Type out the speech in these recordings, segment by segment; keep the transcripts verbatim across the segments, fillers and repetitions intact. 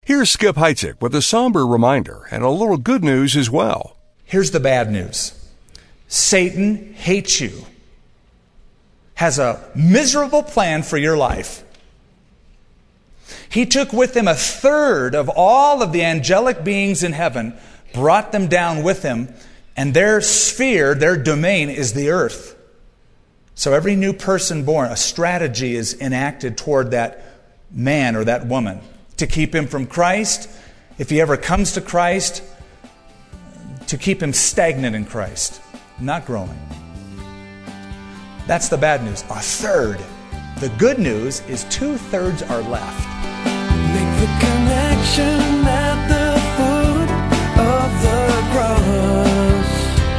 Here's Skip Heitzig with a somber reminder and a little good news as well. Here's the bad news. Satan hates you, has a miserable plan for your life. He took with him a third of all of the angelic beings in heaven, brought them down with him, and their sphere, their domain is the earth. So every new person born, a strategy is enacted toward that man or that woman to keep him from Christ. If he ever comes to Christ, to keep him stagnant in Christ, not growing. That's the bad news. A third. The good news is two-thirds are left. Make the connection at the foot of the cross.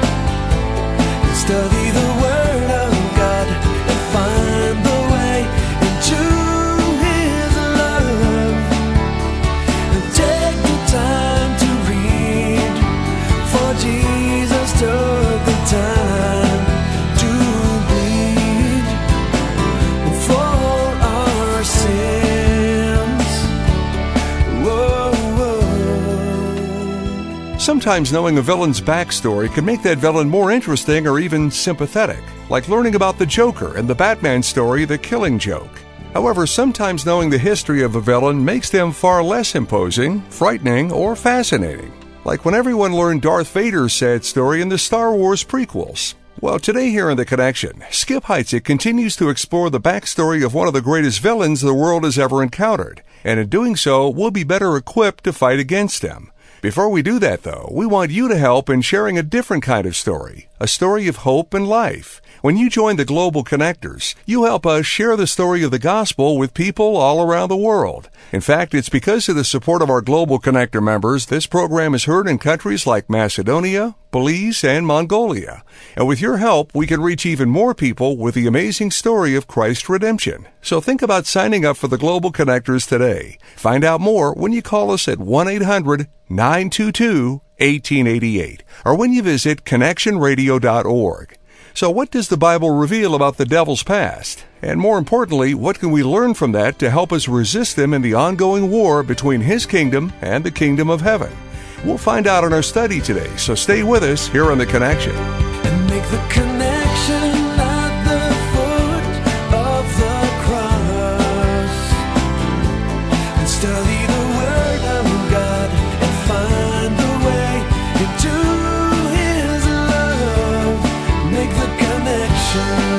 Study the Word of God and find the way into His love. And take the time to read, for Jesus took the time to bleed for our sins. Whoa, whoa. Sometimes knowing a villain's backstory can make that villain more interesting or even sympathetic, like learning about the Joker in the Batman story, The Killing Joke. However, sometimes knowing the history of a villain makes them far less imposing, frightening, or fascinating, like when everyone learned Darth Vader's sad story in the Star Wars prequels. Well, today here in The Connection, Skip Heitzig continues to explore the backstory of one of the greatest villains the world has ever encountered, and in doing so, we'll be better equipped to fight against him. Before we do that, though, we want you to help in sharing a different kind of story, a story of hope and life. When you join the Global Connectors, you help us share the story of the gospel with people all around the world. In fact, it's because of the support of our Global Connector members this program is heard in countries like Macedonia, Belize, and Mongolia. And with your help, we can reach even more people with the amazing story of Christ's redemption. So think about signing up for the Global Connectors today. Find out more when you call us at one eight hundred nine two two one eight eight eight or when you visit connection radio dot org. So what does the Bible reveal about the devil's past? And more importantly, what can we learn from that to help us resist him in the ongoing war between his kingdom and the kingdom of heaven? We'll find out in our study today, so stay with us here on The Connection. And make the connection at the foot of the cross. And study the Word of God and find the way into His love. Make the connection.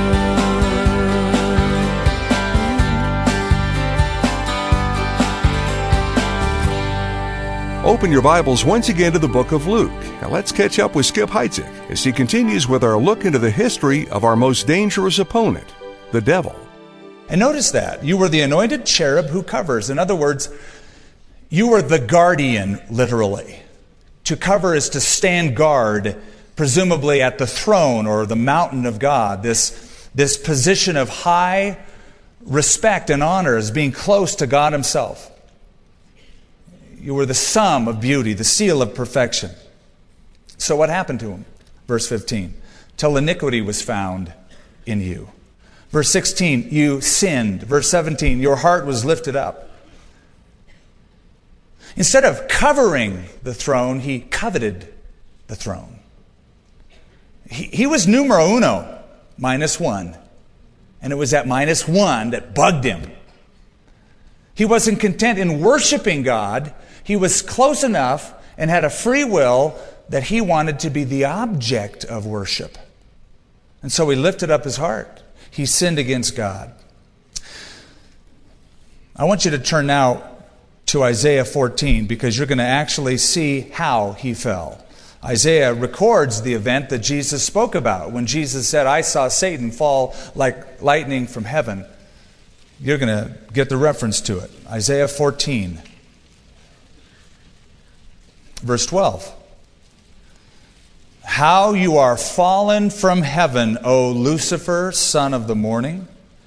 Open your Bibles once again to the book of Luke. Now let's catch up with Skip Heitzig as he continues with our look into the history of our most dangerous opponent, the devil. And notice that. You were the anointed cherub who covers. In other words, you were the guardian, literally. To cover is to stand guard, presumably at the throne or the mountain of God. This, this position of high respect and honor as being close to God Himself. You were the sum of beauty, the seal of perfection. So what happened to him? Verse fifteen, till iniquity was found in you. Verse sixteen, you sinned. Verse seventeen, your heart was lifted up. Instead of covering the throne, he coveted the throne. He, he was numero uno, minus one. And it was that minus one that bugged him. He wasn't content in worshiping God. He was close enough and had a free will that he wanted to be the object of worship. And so he lifted up his heart. He sinned against God. I want you to turn now to Isaiah fourteen because you're going to actually see how he fell. Isaiah records the event that Jesus spoke about when Jesus said, I saw Satan fall like lightning from heaven. You're going to get the reference to it. Isaiah fourteen. Verse twelve. How you are fallen from heaven, O Lucifer, son of the morning.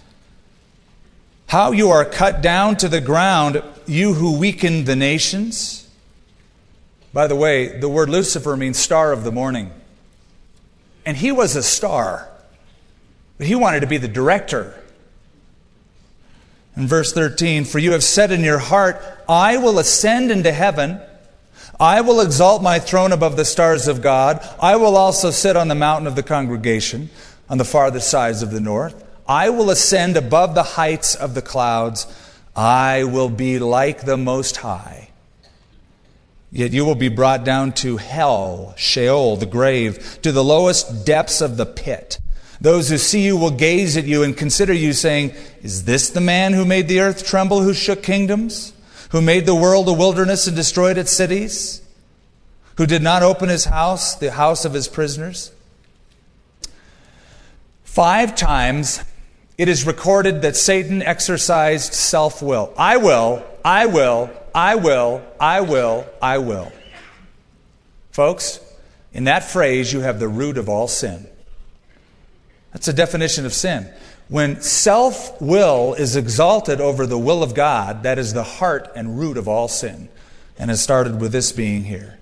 How you are cut down to the ground, you who weaken the nations. By the way, the word Lucifer means star of the morning. And he was a star. But he wanted to be the director. In verse thirteen, for you have said in your heart, I will ascend into heaven. I will exalt my throne above the stars of God. I will also sit on the mountain of the congregation on the farthest sides of the north. I will ascend above the heights of the clouds. I will be like the Most High. Yet you will be brought down to hell, Sheol, the grave, to the lowest depths of the pit. Those who see you will gaze at you and consider you, saying, is this the man who made the earth tremble, who shook kingdoms, who made the world a wilderness and destroyed its cities, who did not open his house, the house of his prisoners? Five times it is recorded that Satan exercised self-will. I will, I will, I will, I will, I will. Folks, in that phrase you have the root of all sin. That's a definition of sin. When self-will is exalted over the will of God, that is the heart and root of all sin. And it started with this being here.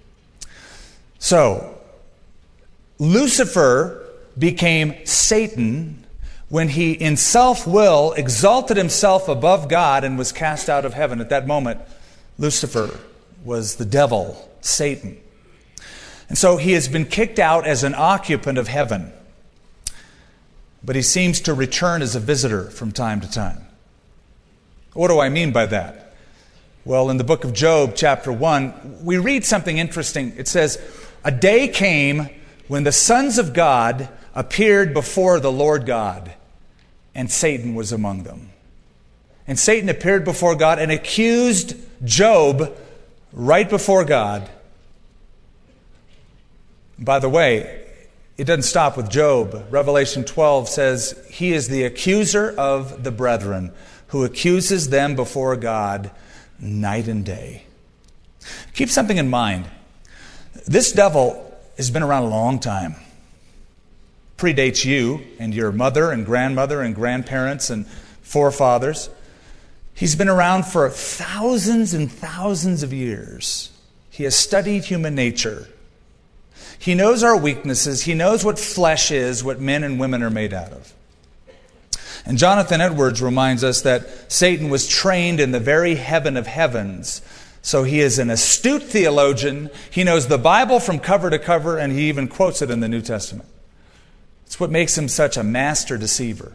So, Lucifer became Satan when he, in self-will, exalted himself above God and was cast out of heaven. At that moment, Lucifer was the devil, Satan. And so he has been kicked out as an occupant of heaven. But he seems to return as a visitor from time to time. What do I mean by that? Well, in the book of Job, chapter one, we read something interesting. It says, a day came when the sons of God appeared before the Lord God, and Satan was among them. And Satan appeared before God and accused Job right before God. By the way, it doesn't stop with Job. Revelation twelve says, he is the accuser of the brethren, who accuses them before God night and day. Keep something in mind. This devil has been around a long time. Predates you and your mother and grandmother and grandparents and forefathers. He's been around for thousands and thousands of years. He has studied human nature. He knows our weaknesses. He knows what flesh is, what men and women are made out of. And Jonathan Edwards reminds us that Satan was trained in the very heaven of heavens. So he is an astute theologian. He knows the Bible from cover to cover, and he even quotes it in the New Testament. It's what makes him such a master deceiver.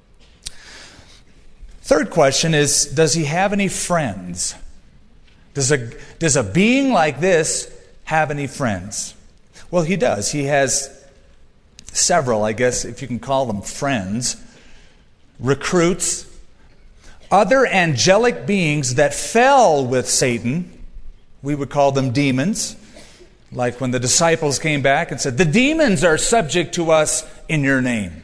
Third question is, does he have any friends? Does a, does a being like this have any friends? Well, he does. He has several, I guess, if you can call them friends, recruits, other angelic beings that fell with Satan. We would call them demons. Like when the disciples came back and said, the demons are subject to us in your name.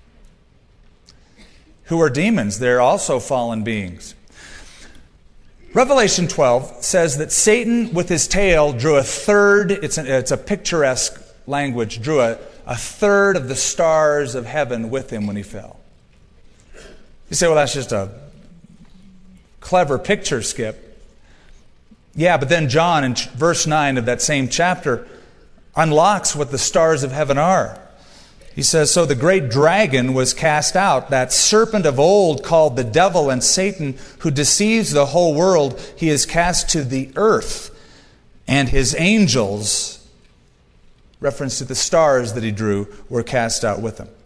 Who are demons? They're also fallen beings. Revelation twelve says that Satan, with his tail, drew a third, it's a, it's a picturesque language, drew a, a third of the stars of heaven with him when he fell. You say, well, that's just a clever picture, Skip. Yeah, but then John, in verse nine of that same chapter, unlocks what the stars of heaven are. He says, so the great dragon was cast out, that serpent of old called the devil and Satan, who deceives the whole world. He is cast to the earth, and his angels, reference to the stars that he drew, were cast out with him.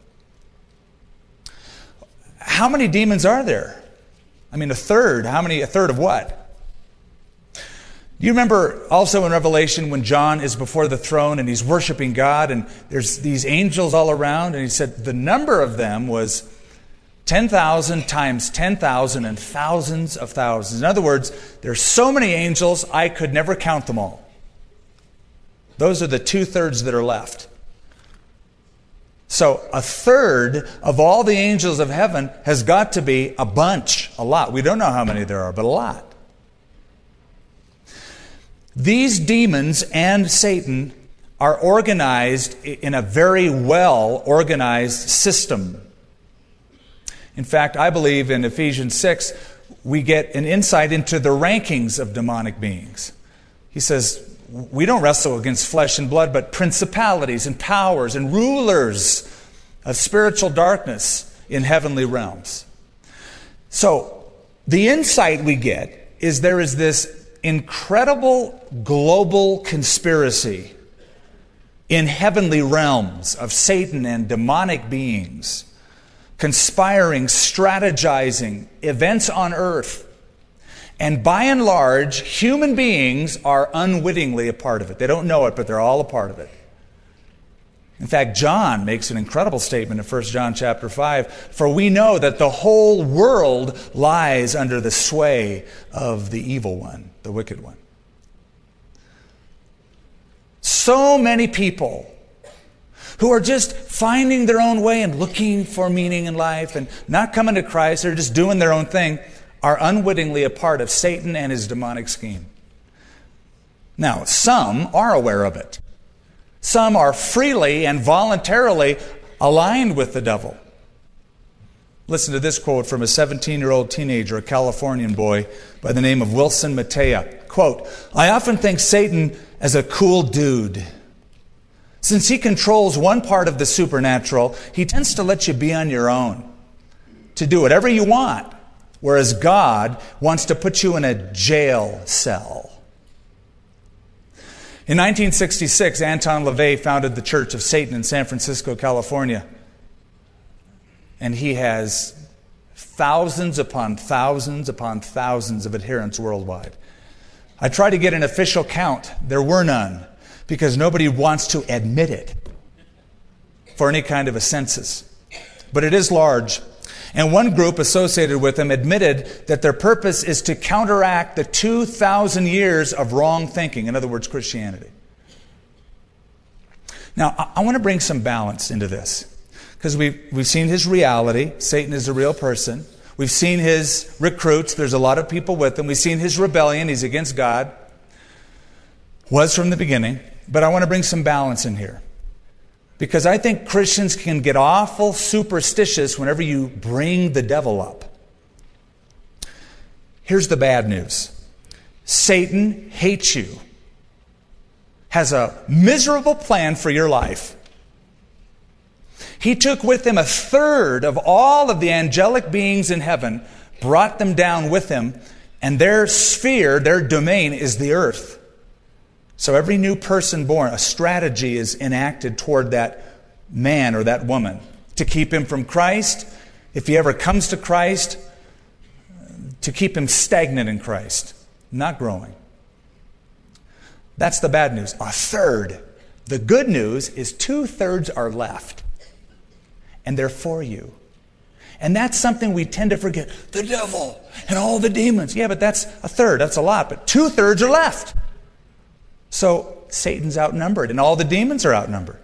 How many demons are there? I mean, a third. How many? A third of what? You remember also in Revelation when John is before the throne and he's worshiping God and there's these angels all around, and he said the number of them was ten thousand times ten thousand and thousands of thousands. In other words, there's so many angels I could never count them all. Those are the two-thirds that are left. So a third of all the angels of heaven has got to be a bunch, a lot. We don't know how many there are, but a lot. These demons and Satan are organized in a very well organized system. In fact, I believe in Ephesians six, we get an insight into the rankings of demonic beings. He says, we don't wrestle against flesh and blood, but principalities and powers and rulers of spiritual darkness in heavenly realms. So, the insight we get is there is this incredible global conspiracy in heavenly realms of Satan and demonic beings, conspiring, strategizing events on earth. And by and large, human beings are unwittingly a part of it. They don't know it, but they're all a part of it. In fact, John makes an incredible statement in First John chapter five, for we know that the whole world lies under the sway of the evil one, the wicked one. So many people who are just finding their own way and looking for meaning in life and not coming to Christ, they're just doing their own thing, are unwittingly a part of Satan and his demonic scheme. Now, some are aware of it. Some are freely and voluntarily aligned with the devil. Listen to this quote from a seventeen-year-old teenager, a Californian boy by the name of Wilson Matea. Quote, "I often think Satan as a cool dude. Since he controls one part of the supernatural, he tends to let you be on your own, to do whatever you want, whereas God wants to put you in a jail cell." In nineteen sixty-six, Anton LaVey founded the Church of Satan in San Francisco, California. And he has thousands upon thousands upon thousands of adherents worldwide. I tried to get an official count. There were none, because nobody wants to admit it for any kind of a census. But it is large. And one group associated with them admitted that their purpose is to counteract the two thousand years of wrong thinking, in other words, Christianity. Now, I, I want to bring some balance into this, because we've, we've seen his reality. Satan is a real person. We've seen his recruits. There's a lot of people with him. We've seen his rebellion. He's against God. Was from the beginning. But I want to bring some balance in here, because I think Christians can get awful superstitious whenever you bring the devil up. Here's the bad news. Satan hates you, has a miserable plan for your life. He took with him a third of all of the angelic beings in heaven, brought them down with him, and their sphere, their domain is the earth. So every new person born, a strategy is enacted toward that man or that woman to keep him from Christ. If he ever comes to Christ, to keep him stagnant in Christ, not growing. That's the bad news. A third. The good news is two-thirds are left. And they're for you. And that's something we tend to forget. The devil and all the demons. Yeah, but that's a third. That's a lot. But two-thirds are left. So Satan's outnumbered, and all the demons are outnumbered.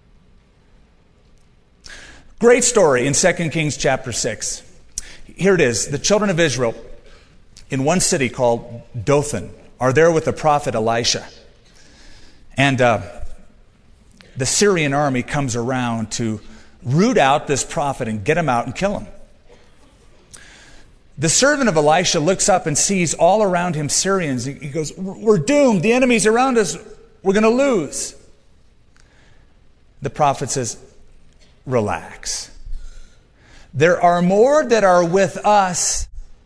Great story in Second Kings chapter six. Here it is. The children of Israel in one city called Dothan are there with the prophet Elisha. And uh, the Syrian army comes around to root out this prophet and get him out and kill him. The servant of Elisha looks up and sees all around him Syrians. He goes, "We're doomed. The enemy's around us. We're going to lose." The prophet says, "Relax. There are more that are with us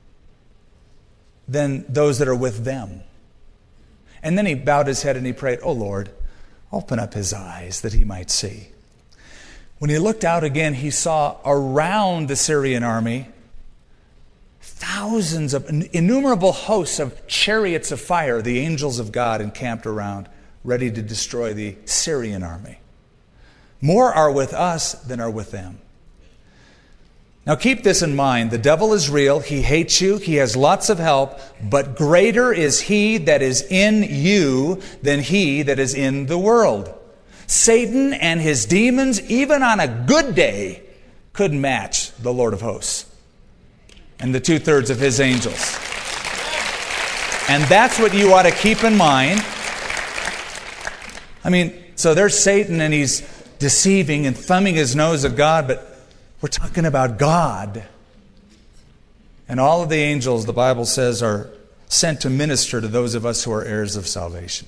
than those that are with them." And then he bowed his head and he prayed, "Oh Lord, open up his eyes that he might see." When he looked out again, he saw around the Syrian army thousands of innumerable hosts of chariots of fire, the angels of God encamped around, ready to destroy the Syrian army. More are with us than are with them. Now keep this in mind. The devil is real. He hates you. He has lots of help. But greater is he that is in you than he that is in the world. Satan and his demons, even on a good day, couldn't match the Lord of hosts and the two-thirds of his angels. And that's what you ought to keep in mind. I mean, so there's Satan and he's deceiving and thumbing his nose at God, but we're talking about God. And all of the angels, the Bible says, are sent to minister to those of us who are heirs of salvation.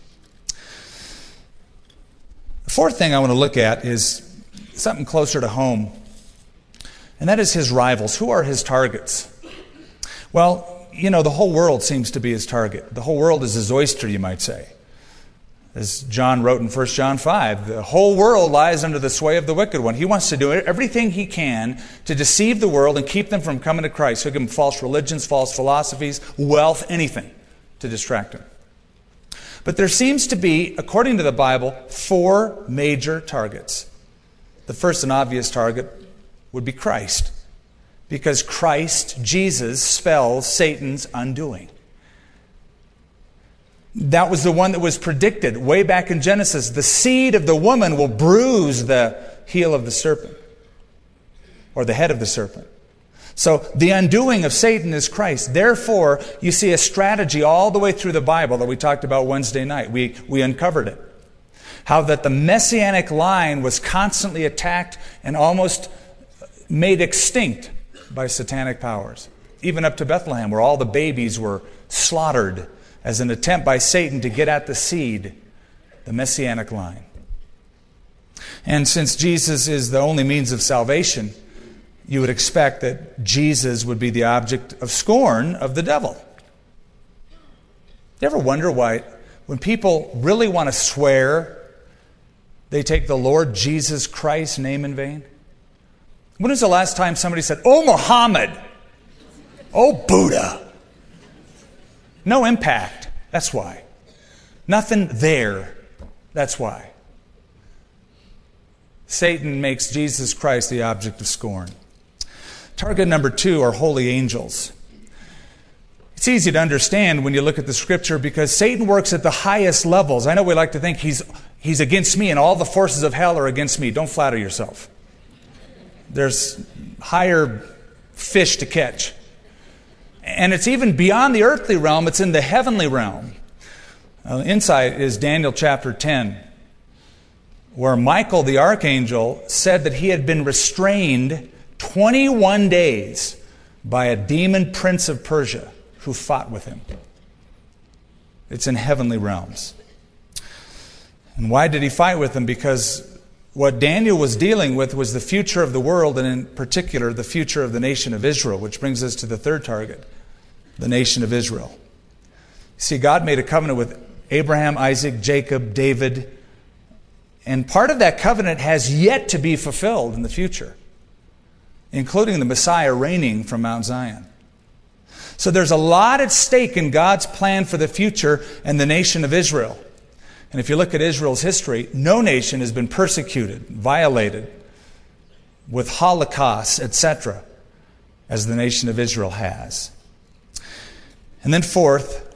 The fourth thing I want to look at is something closer to home, and that is his rivals. Who are his targets? Well, you know, the whole world seems to be his target. The whole world is his oyster, you might say. As John wrote in First John five, the whole world lies under the sway of the wicked one. He wants to do everything he can to deceive the world and keep them from coming to Christ. He'll give them false religions, false philosophies, wealth, anything to distract them. But there seems to be, according to the Bible, four major targets. The first and obvious target would be Christ, because Christ, Jesus, spells Satan's undoing. That was the one that was predicted way back in Genesis. The seed of the woman will bruise the heel of the serpent, or the head of the serpent. So the undoing of Satan is Christ. Therefore, you see a strategy all the way through the Bible that we talked about Wednesday night. We, we uncovered it. How that the messianic line was constantly attacked and almost made extinct by satanic powers. Even up to Bethlehem, where all the babies were slaughtered as an attempt by Satan to get at the seed, the messianic line. And since Jesus is the only means of salvation, you would expect that Jesus would be the object of scorn of the devil. You ever wonder why, when people really want to swear, they take the Lord Jesus Christ's name in vain? When was the last time somebody said, "Oh, Muhammad"? "Oh, Buddha"? No impact. That's why. Nothing there. That's why. Satan makes Jesus Christ the object of scorn. Target number two are holy angels. It's easy to understand when you look at the Scripture because Satan works at the highest levels. I know we like to think he's, he's against me and all the forces of hell are against me. Don't flatter yourself. There's higher fish to catch. And it's even beyond the earthly realm, it's in the heavenly realm. Uh, insight is Daniel chapter ten, where Michael the archangel said that he had been restrained twenty-one days by a demon prince of Persia who fought with him. It's in heavenly realms. And why did he fight with him? Because what Daniel was dealing with was the future of the world, and in particular, the future of the nation of Israel, which brings us to the third target, the nation of Israel. See, God made a covenant with Abraham, Isaac, Jacob, David, and part of that covenant has yet to be fulfilled in the future, including the Messiah reigning from Mount Zion. So there's a lot at stake in God's plan for the future and the nation of Israel. And if you look at Israel's history, no nation has been persecuted, violated, with holocausts, et cetera, as the nation of Israel has. And then fourth,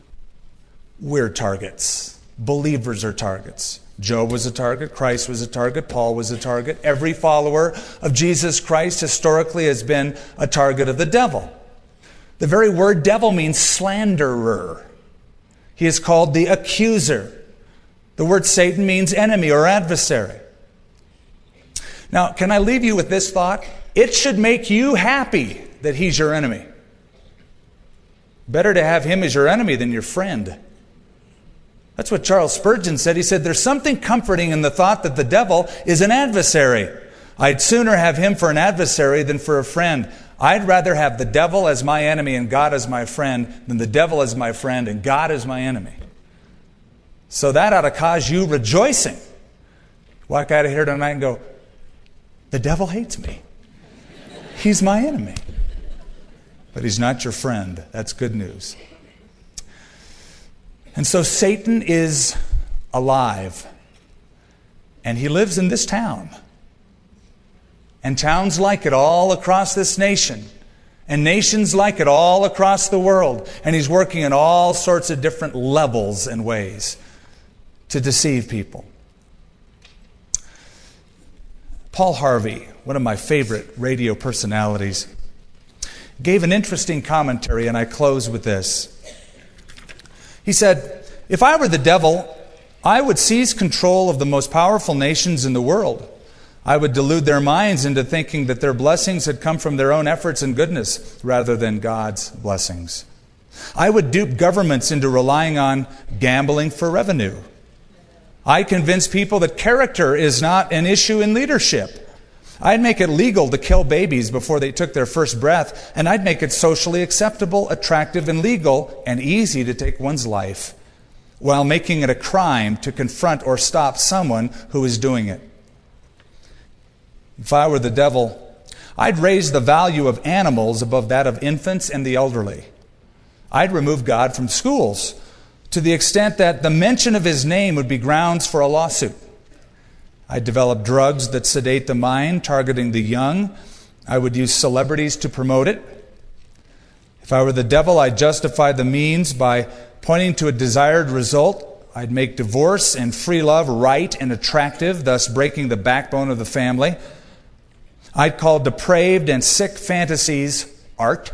we're targets. Believers are targets. Job was a target. Christ was a target. Paul was a target. Every follower of Jesus Christ historically has been a target of the devil. The very word devil means slanderer. He is called the accuser. The word Satan means enemy or adversary. Now, can I leave you with this thought? It should make you happy that he's your enemy. Better to have him as your enemy than your friend. That's what Charles Spurgeon said. He said, there's something comforting in the thought that the devil is an adversary. I'd sooner have him for an adversary than for a friend. I'd rather have the devil as my enemy and God as my friend than the devil as my friend and God as my enemy. So that ought to cause you rejoicing. Walk out of here tonight and go, the devil hates me. He's my enemy. But he's not your friend. That's good news. And so Satan is alive. And he lives in this town. And towns like it all across this nation. And nations like it all across the world. And he's working in all sorts of different levels and ways to deceive people. Paul Harvey, one of my favorite radio personalities, gave an interesting commentary, and I close with this. He said, if I were the devil, I would seize control of the most powerful nations in the world. I would delude their minds into thinking that their blessings had come from their own efforts and goodness rather than God's blessings. I would dupe governments into relying on gambling for revenue. I convince people that character is not an issue in leadership. I'd make it legal to kill babies before they took their first breath, and I'd make it socially acceptable, attractive, and legal, and easy to take one's life, while making it a crime to confront or stop someone who is doing it. If I were the devil, I'd raise the value of animals above that of infants and the elderly. I'd remove God from schools to the extent that the mention of His name would be grounds for a lawsuit. I'd develop drugs that sedate the mind, targeting the young. I would use celebrities to promote it. If I were the devil, I'd justify the means by pointing to a desired result. I'd make divorce and free love right and attractive, thus breaking the backbone of the family. I'd call depraved and sick fantasies art.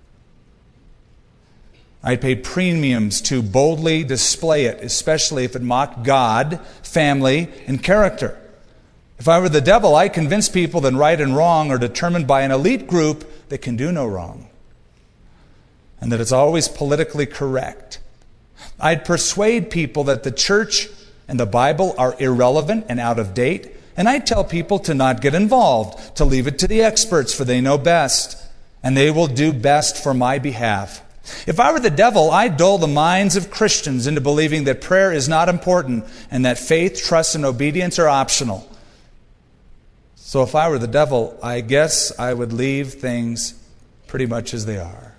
I'd pay premiums to boldly display it, especially if it mocked God, family, and character. If I were the devil, I'd convince people that right and wrong are determined by an elite group that can do no wrong, and that it's always politically correct. I'd persuade people that the church and the Bible are irrelevant and out of date, and I'd tell people to not get involved, to leave it to the experts, for they know best, and they will do best for my behalf. If I were the devil, I'd dull the minds of Christians into believing that prayer is not important and that faith, trust, and obedience are optional. So if I were the devil, I guess I would leave things pretty much as they are.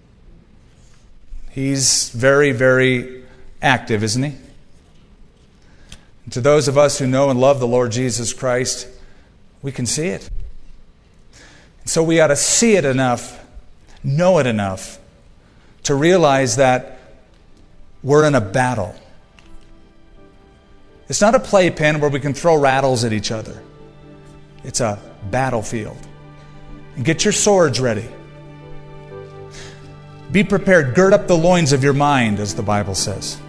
He's very, very active, isn't he? And to those of us who know and love the Lord Jesus Christ, we can see it. And so we ought to see it enough, know it enough, to realize that we're in a battle. It's not a playpen where we can throw rattles at each other. It's a battlefield. And get your swords ready. Be prepared. Gird up the loins of your mind, as the Bible says.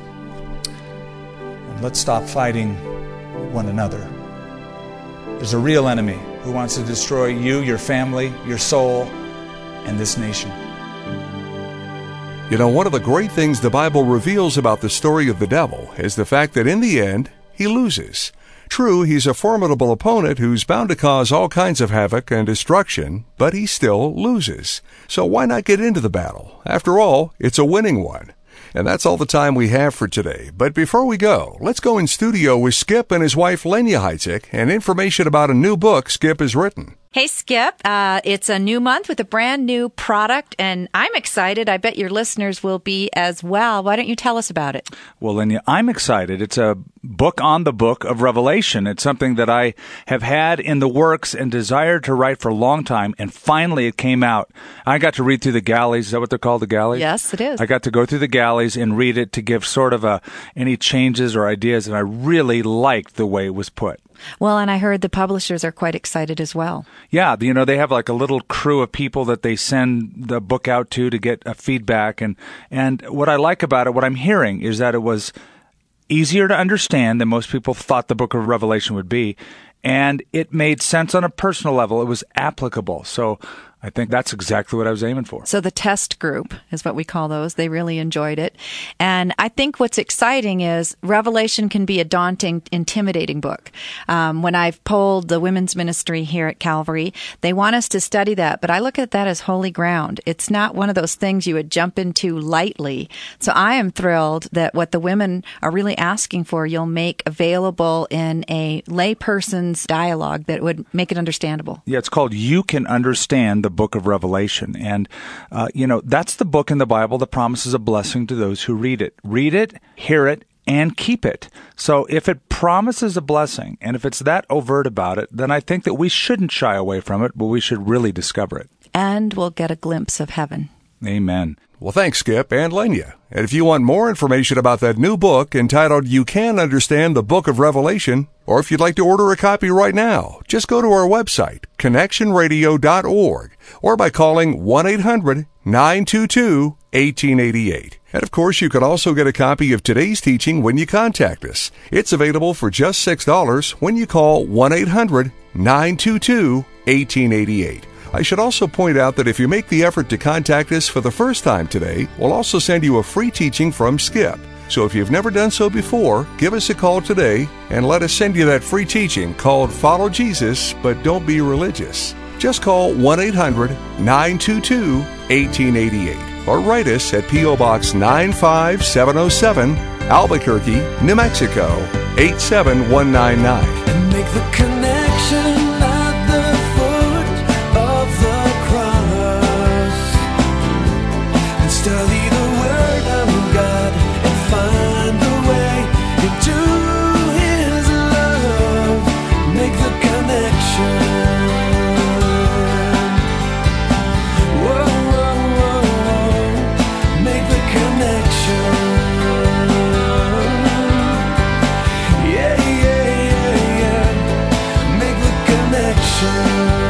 And let's stop fighting one another. There's a real enemy who wants to destroy you, your family, your soul, and this nation. You know, one of the great things the Bible reveals about the story of the devil is the fact that in the end, he loses. True, he's a formidable opponent who's bound to cause all kinds of havoc and destruction, but he still loses. So why not get into the battle? After all, it's a winning one. And that's all the time we have for today. But before we go, let's go in studio with Skip and his wife Lenya Heitzig and information about a new book Skip has written. Hey, Skip. Uh, it's a new month with a brand new product, and I'm excited. I bet your listeners will be as well. Why don't you tell us about it? Well, Lenya, I'm excited. It's a book on the book of Revelation. It's something that I have had in the works and desired to write for a long time, and finally it came out. I got to read through the galleys. Is that what they're called, the galleys? Yes, it is. I got to go through the galleys and read it to give sort of a, any changes or ideas, and I really liked the way it was put. Well, and I heard the publishers are quite excited as well. Yeah, you know, they have like a little crew of people that they send the book out to to get a feedback. And, and what I like about it, what I'm hearing, is that it was easier to understand than most people thought the book of Revelation would be. And it made sense on a personal level. It was applicable. So I think that's exactly what I was aiming for. So the test group is what we call those. They really enjoyed it. And I think what's exciting is Revelation can be a daunting, intimidating book. Um, when I've polled the women's ministry here at Calvary, they want us to study that, but I look at that as holy ground. It's not one of those things you would jump into lightly. So I am thrilled that what the women are really asking for, you'll make available in a layperson's dialogue that would make it understandable. Yeah, it's called You Can Understand the Book of Revelation. And, uh, you know, that's the book in the Bible that promises a blessing to those who read it. Read it, hear it, and keep it. So if it promises a blessing, and if it's that overt about it, then I think that we shouldn't shy away from it, but we should really discover it. And we'll get a glimpse of heaven. Amen. Well, thanks, Skip and Lenya. And if you want more information about that new book entitled You Can Understand the Book of Revelation, or if you'd like to order a copy right now, just go to our website, connection radio dot org, or by calling one eight hundred nine two two one eight eight eight. And of course, you can also get a copy of today's teaching when you contact us. It's available for just six dollars when you call one eight hundred nine two two one eight eight eight. I should also point out that if you make the effort to contact us for the first time today, we'll also send you a free teaching from Skip. So if you've never done so before, give us a call today and let us send you that free teaching called Follow Jesus, but Don't Be Religious. Just call one eight hundred nine two two one eight eight eight or write us at P O Box nine five seven oh seven, Albuquerque, New Mexico, eight seven one nine nine. And make the connection at the foot of the cross, and study the Word of God and find the way into His love. Make the connection. Whoa, whoa, whoa, whoa. Make the connection. Yeah, yeah, yeah, yeah. Make the connection.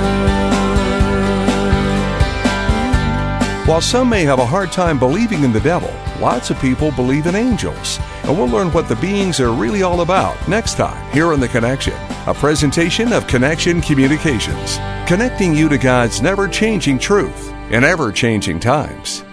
While some may have a hard time believing in the devil, lots of people believe in angels. And we'll learn what the beings are really all about next time here on The Connection, a presentation of Connection Communications, connecting you to God's never-changing truth in ever-changing times.